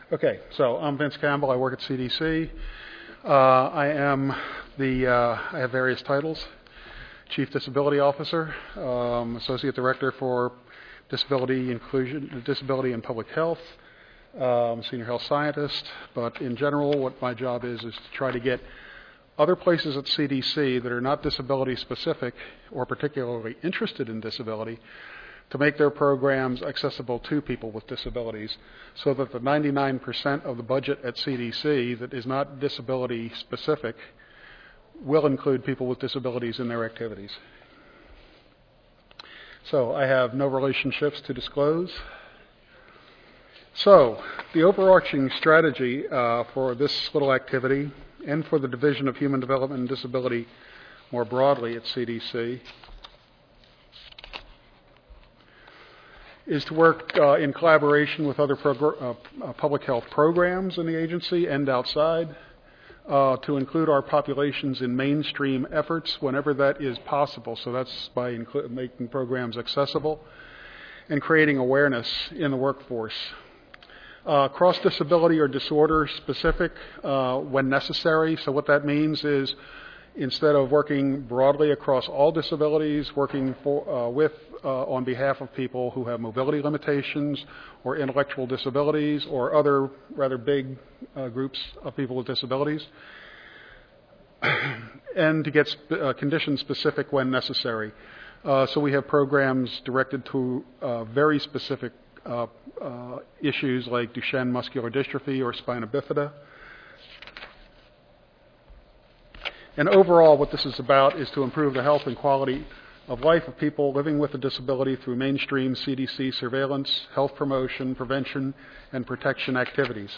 Okay, so I'm Vince Campbell. I work at CDC. I have various titles: Chief Disability Officer, Associate Director for Disability Inclusion, Disability and Public Health, Senior Health Scientist. But in general, what my job is to try to get other places at CDC that are not disability specific or particularly interested in disability to make their programs accessible to people with disabilities, so that the 99% of the budget at CDC that is not disability specific will include people with disabilities in their activities. So I have no relationships to disclose. So the overarching strategy for this little activity and for the Division of Human Development and Disability more broadly at CDC is to work in collaboration with other public health programs in the agency and outside to include our populations in mainstream efforts whenever that is possible. So that's by making programs accessible and creating awareness in the workforce. Cross-disability or disorder-specific when necessary. So what that means is, instead of working broadly across all disabilities, working on behalf of people who have mobility limitations or intellectual disabilities or other rather big groups of people with disabilities, and to get condition-specific when necessary. So we have programs directed to very specific issues like Duchenne muscular dystrophy or spina bifida. And overall, what this is about is to improve the health and quality of life of people living with a disability through mainstream CDC surveillance, health promotion, prevention, and protection activities.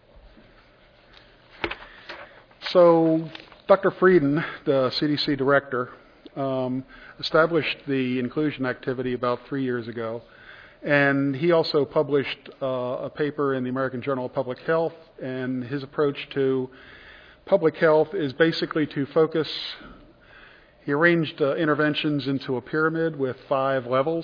So Dr. Frieden, the CDC director, established the inclusion activity about 3 years ago. And he also published a paper in the American Journal of Public Health, and his approach to public health is basically to focus. He arranged interventions into a pyramid with 5 levels.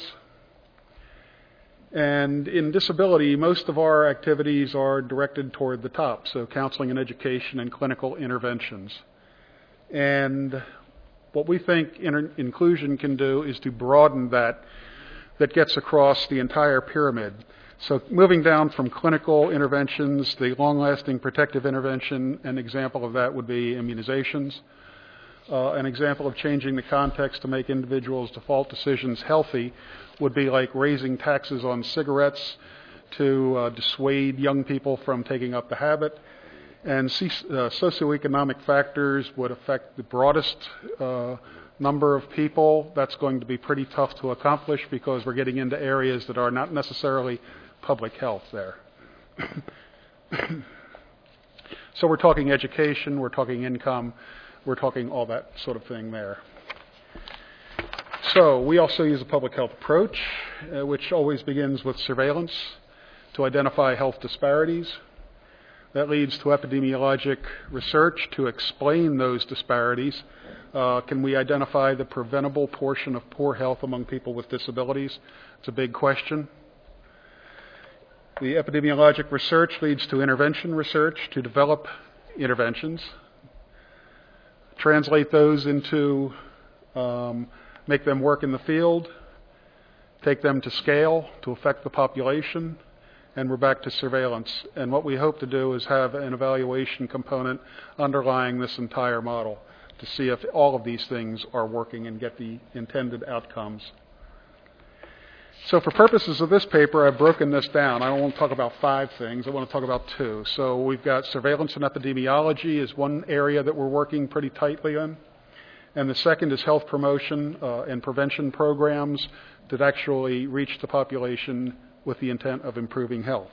And in disability, most of our activities are directed toward the top, so counseling and education and clinical interventions. And what we think inclusion can do is to broaden that gets across the entire pyramid. So moving down from clinical interventions, the long-lasting protective intervention, an example of that would be immunizations. An example of changing the context to make individuals' default decisions healthy would be like raising taxes on cigarettes to dissuade young people from taking up the habit. And socioeconomic factors would affect the broadest number of people. That's going to be pretty tough to accomplish because we're getting into areas that are not necessarily public health there. So we're talking education, we're talking income, we're talking all that sort of thing there. So we also use a public health approach, which always begins with surveillance to identify health disparities. That leads to epidemiologic research to explain those disparities. Can we identify the preventable portion of poor health among people with disabilities? It's a big question. The epidemiologic research leads to intervention research to develop interventions, translate those into, make them work in the field, take them to scale to affect the population, and we're back to surveillance. And what we hope to do is have an evaluation component underlying this entire model to see if all of these things are working and get the intended outcomes. So for purposes of this paper, I've broken this down. I don't want to talk about 5 things. I want to talk about 2. So we've got surveillance and epidemiology is one area that we're working pretty tightly on. And the second is health promotion and prevention programs that actually reach the population with the intent of improving health.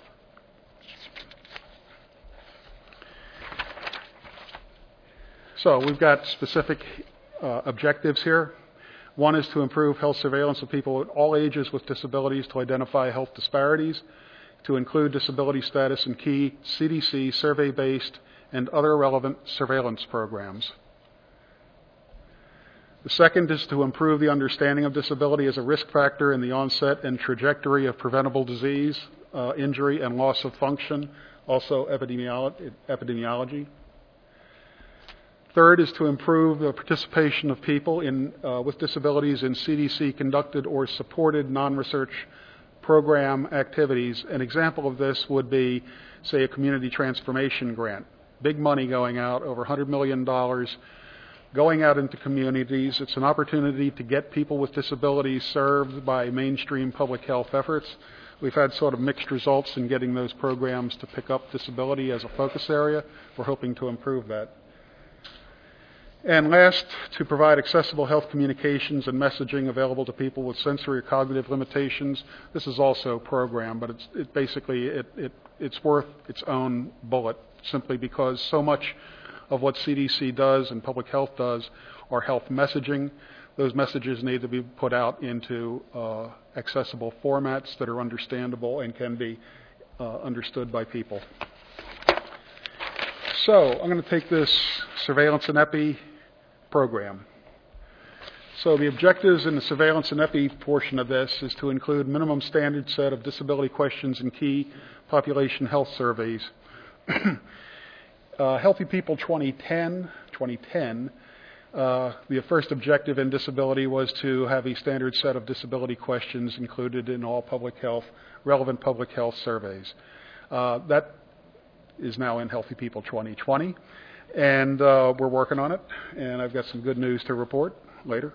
So we've got specific objectives here. One is to improve health surveillance of people at all ages with disabilities to identify health disparities, to include disability status in key CDC survey-based and other relevant surveillance programs. The second is to improve the understanding of disability as a risk factor in the onset and trajectory of preventable disease, injury, and loss of function, also epidemiology. Third is to improve the participation of people with disabilities in CDC-conducted or supported non-research program activities. An example of this would be, say, a community transformation grant. Big money going out, over $100 million, going out into communities. It's an opportunity to get people with disabilities served by mainstream public health efforts. We've had sort of mixed results in getting those programs to pick up disability as a focus area. We're hoping to improve that. And last, to provide accessible health communications and messaging available to people with sensory or cognitive limitations. This is also a program, but it's worth its own bullet, simply because so much of what CDC does and public health does are health messaging. Those messages need to be put out into accessible formats that are understandable and can be understood by people. So I'm going to take this surveillance and epi program. So the objectives in the surveillance and epi portion of this is to include minimum standard set of disability questions in key population health surveys. Healthy People 2010, the first objective in disability was to have a standard set of disability questions included in all relevant public health surveys. That is now in Healthy People 2020. And we're working on it, and I've got some good news to report later.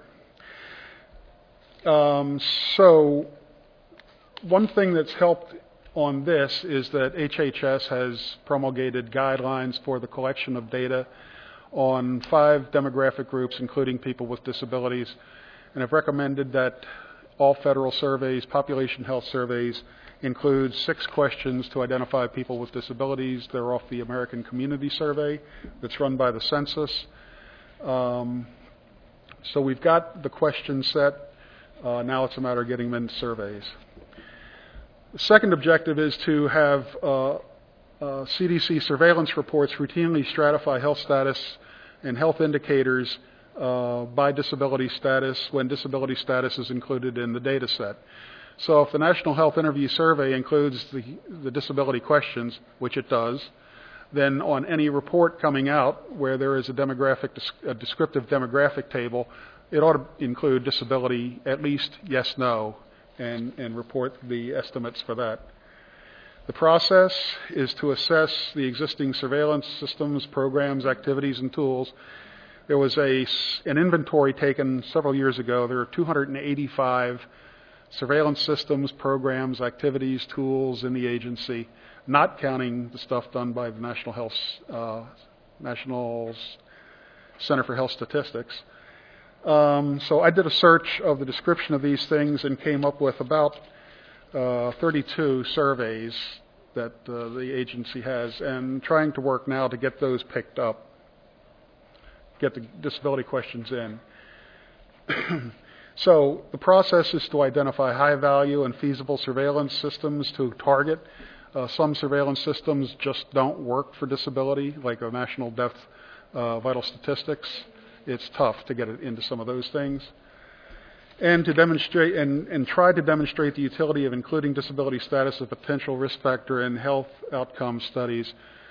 So one thing that's helped on this is that HHS has promulgated guidelines for the collection of data on 5 demographic groups, including people with disabilities, and have recommended that all federal surveys, population health surveys, include 6 questions to identify people with disabilities. They're off the American Community Survey that's run by the census. So we've got the question set. Now it's a matter of getting them into surveys. The second objective is to have CDC surveillance reports routinely stratify health status and health indicators by disability status when disability status is included in the data set. So if the National Health Interview Survey includes the disability questions, which it does, then on any report coming out where there is a descriptive demographic table, it ought to include disability, at least yes, no, and report the estimates for that. The process is to assess the existing surveillance systems, programs, activities, and tools. There was an inventory taken several years ago. There are 285 surveillance systems, programs, activities, tools in the agency, not counting the stuff done by the National Center for Health Statistics. So I did a search of the description of these things and came up with about 32 surveys that the agency has, and trying to work now to get those picked up, get the disability questions in. So the process is to identify high-value and feasible surveillance systems to target. Some surveillance systems just don't work for disability, like a national death vital statistics. It's tough to get it into some of those things. And to demonstrate and try to demonstrate the utility of including disability status as a potential risk factor in health outcome studies.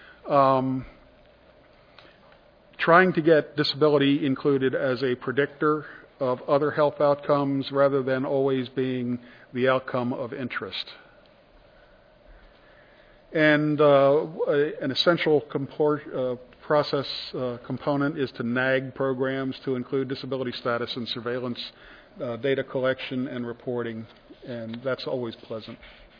Trying to get disability included as a predictor of other health outcomes rather than always being the outcome of interest. And an essential process component is to NAG programs to include disability status and surveillance data collection and reporting, and that's always pleasant.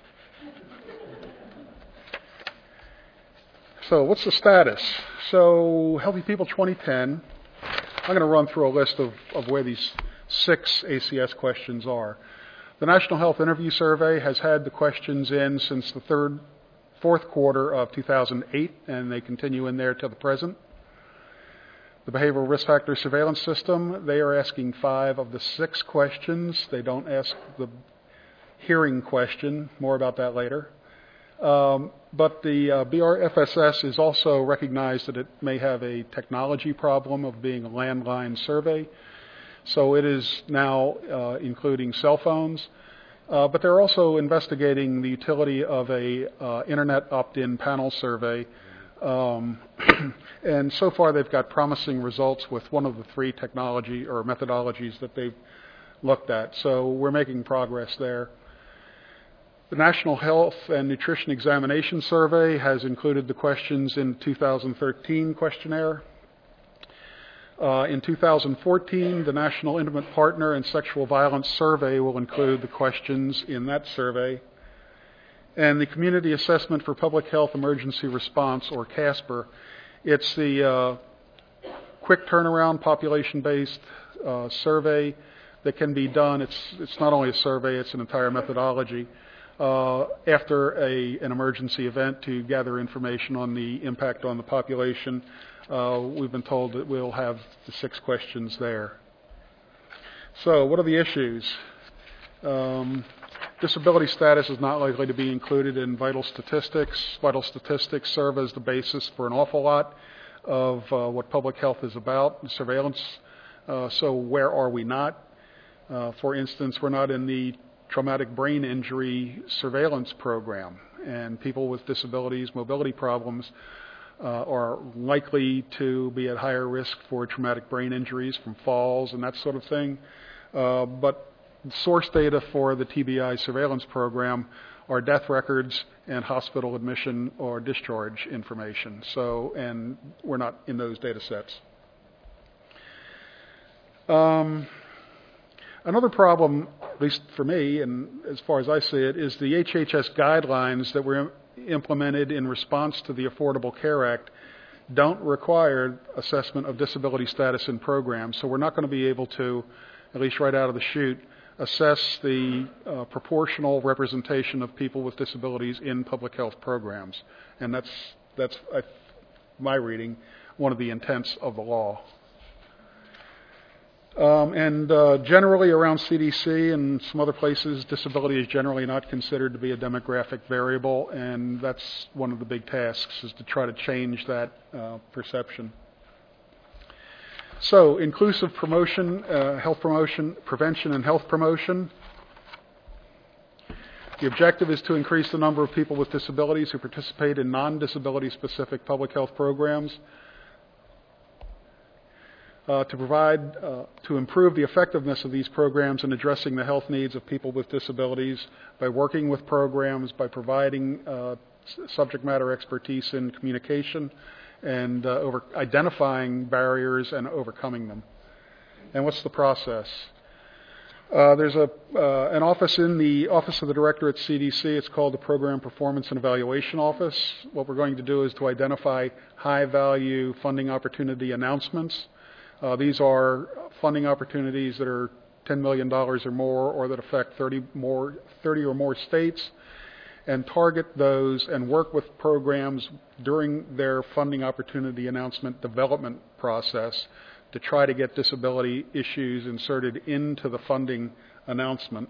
So what's the status? So Healthy People 2010, I'm going to run through a list of where these 6 ACS questions are. The National Health Interview Survey has had the questions in since the fourth quarter of 2008, and they continue in there to the present. The Behavioral Risk Factor Surveillance System, they are asking 5 of the 6 questions. They don't ask the hearing question. More about that later. But the BRFSS is also recognized that it may have a technology problem of being a landline survey. So it is now including cell phones. But they're also investigating the utility of a internet opt-in panel survey. And so far they've got promising results with one of the three technology or methodologies that they've looked at. So we're making progress there. The National Health and Nutrition Examination Survey has included the questions in the 2013 questionnaire. In 2014, the National Intimate Partner and Sexual Violence Survey will include the questions in that survey. And the Community Assessment for Public Health Emergency Response, or CASPER, it's the quick turnaround population-based survey that can be done. It's not only a survey, it's an entire methodology after an emergency event to gather information on the impact on the population. We've been told that we'll have the 6 questions there. So what are the issues? Disability status is not likely to be included in vital statistics. Vital statistics serve as the basis for an awful lot of what public health is about, surveillance. So where are we not? For instance, we're not in the traumatic brain injury surveillance program, and people with disabilities, mobility problems, are likely to be at higher risk for traumatic brain injuries from falls and that sort of thing. But source data for the TBI surveillance program are death records and hospital admission or discharge information. So, and we're not in those data sets. Another problem, at least for me, and as far as I see it, is the HHS guidelines that were implemented in response to the Affordable Care Act don't require assessment of disability status in programs. So we're not going to be able to, at least right out of the chute, assess the proportional representation of people with disabilities in public health programs. And that's my reading, one of the intents of the law. Generally around CDC and some other places, disability is generally not considered to be a demographic variable, and that's one of the big tasks, is to try to change that perception. So, inclusive promotion, health promotion, prevention and health promotion. The objective is to increase the number of people with disabilities who participate in non-disability specific public health programs. To improve the effectiveness of these programs in addressing the health needs of people with disabilities by working with programs, by providing subject matter expertise in communication, and identifying barriers and overcoming them. And what's the process? There's an office in the Office of the Director at CDC. It's called the Program Performance and Evaluation Office. What we're going to do is to identify high-value funding opportunity announcements. These are funding opportunities that are $10 million or more, or that affect 30 or more states, and target those and work with programs during their funding opportunity announcement development process to try to get disability issues inserted into the funding announcement.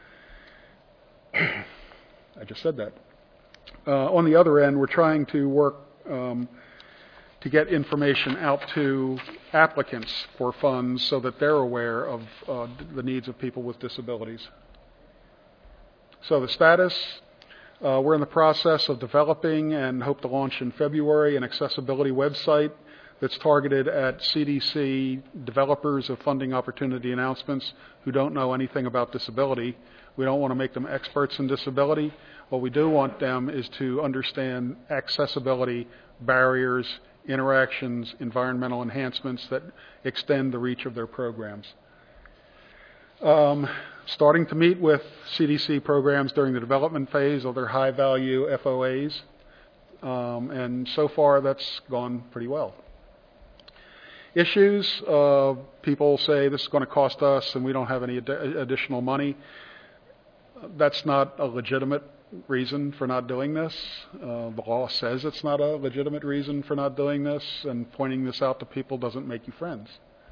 I just said that. On the other end, we're trying to work to get information out to applicants for funds so that they're aware of the needs of people with disabilities. So the status, we're in the process of developing and hope to launch in February an accessibility website that's targeted at CDC developers of funding opportunity announcements who don't know anything about disability. We don't want to make them experts in disability. What we do want them is to understand accessibility, barriers, interactions, environmental enhancements that extend the reach of their programs. Starting to meet with CDC programs during the development phase of their high-value FOAs, and so far that's gone pretty well. Issues, people say this is going to cost us and we don't have any additional money. That's not a legitimate reason for not doing this. The law says it's not a legitimate reason for not doing this, and pointing this out to people doesn't make you friends.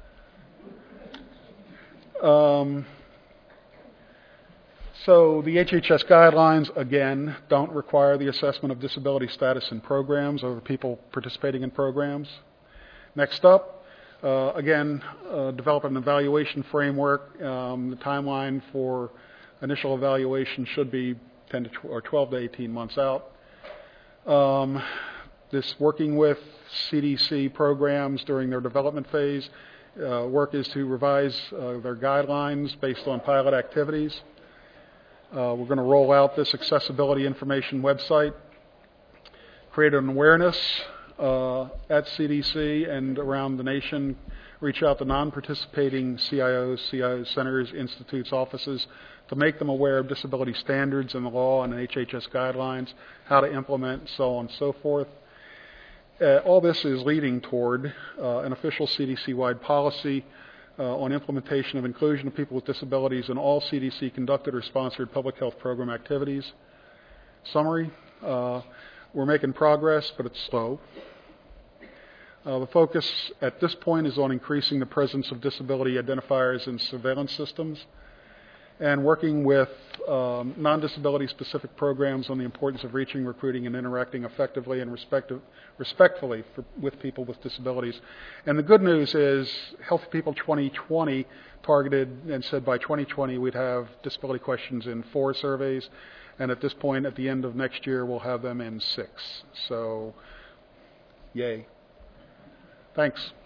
So the HHS guidelines, again, don't require the assessment of disability status in programs or people participating in programs. Next up, Again, develop an evaluation framework. The timeline for initial evaluation should be 12 to 18 months out. This working with CDC programs during their development phase. Work is to revise their guidelines based on pilot activities. We're going to roll out this accessibility information website, create an awareness at CDC and around the nation, reach out to non-participating CIOs, CIO centers, institutes, offices to make them aware of disability standards in the law and HHS guidelines, how to implement, so on and so forth. All this is leading toward an official CDC-wide policy on implementation of inclusion of people with disabilities in all CDC-conducted or sponsored public health program activities. Summary, we're making progress, but it's slow. The focus at this point is on increasing the presence of disability identifiers in surveillance systems and working with non-disability specific programs on the importance of reaching, recruiting, and interacting effectively and respectfully with people with disabilities. And the good news is Healthy People 2020 targeted and said by 2020 we'd have disability questions in 4 surveys, and at this point at the end of next year we'll have them in 6. So, yay. Thanks.